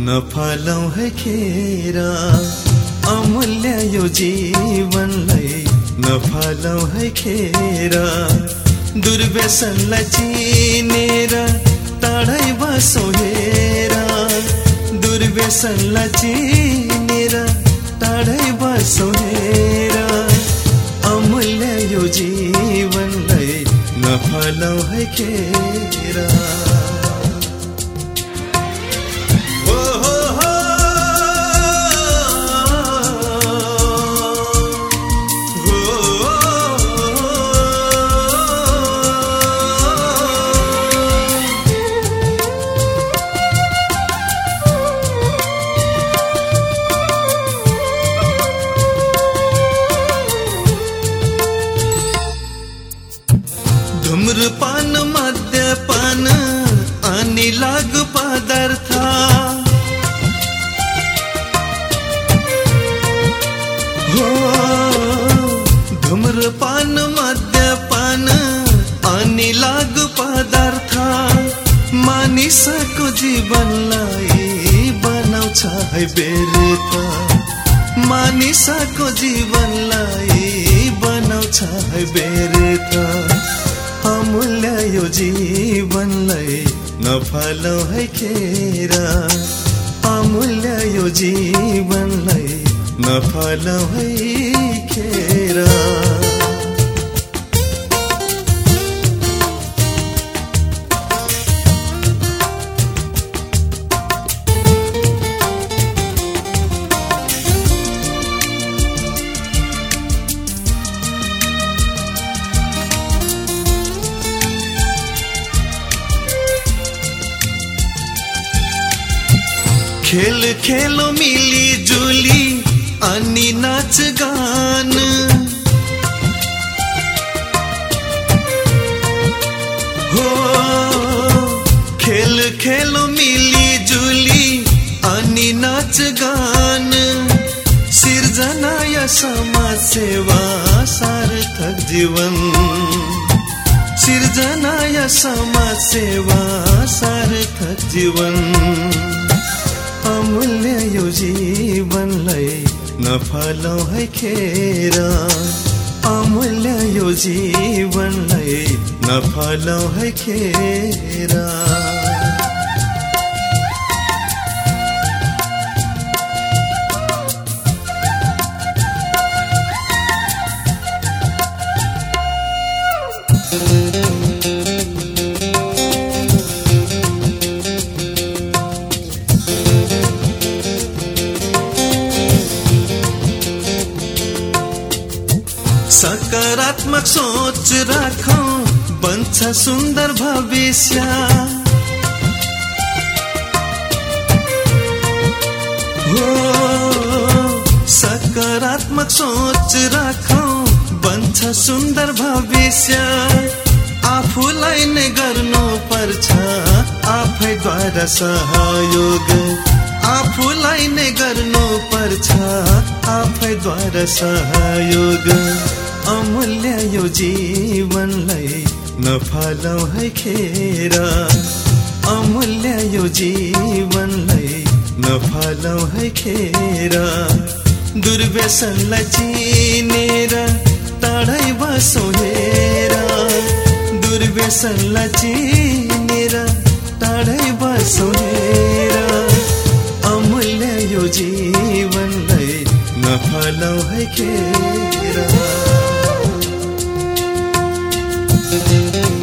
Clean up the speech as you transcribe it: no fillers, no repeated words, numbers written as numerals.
नफालौ है खेरा अमूल्य यो जीवनलाई नफालौ है खेरा दुर्व्यसनलाई चिनेर टाढै बसौ हेरा दुर्व्यसनलाई चिनेर टाढै बसौ हेरा अमूल्य यो जीवनलाई नफालौ है खेरा धूम्रपान मद्यपान अनि लागू पदार्थ हो धूम्रपान मद्यपान अनि लागू पदार्थ मानिसको जीवनलाई बनाउँछ है व्यर्थ मानिसको जीवनलाई बनाउँछ है व्यर्थ अमूल्य यो जीवनलाई नफालौ है खेरा अमूल्य यो जीवनलाई नफालौ है खेरा खेल खेलो मिली जुली अनि नाच गान हो खेल खेलो मिली जुली अनि नाच गान सिर्जना या समाज सेवा सार्थक जीवन सिर्जना या समाज सेवा सार्थक जीवन अमूल्य यो जीवनलाई नफालौ है खेरा अमूल्य यो जीवनलाई नफालौ है खेरा सकारात्मक सोच राखौं बन्छ सुन्दर भविष्य हो सकारात्मक सोच राखौं बन्छ सुन्दर भविष्य आफूलाई नै गर्नु पर्छ आफैद्वारा सहयोग आफूलाई नै गर्नु पर्छ आफैद्वारा सहयोग अमूल्य यो जीवनलाई नफालौ है खेरा अमूल्य यो जीवनलाई नफालौ है खेरा दुर्व्यसनलाई चिनेर टाढै बसौ हेरा दुर्व्यसनलाई चिनेर टाढै बसौ हेरा अमूल्य यो जीवनलाई नफालौ है खेरा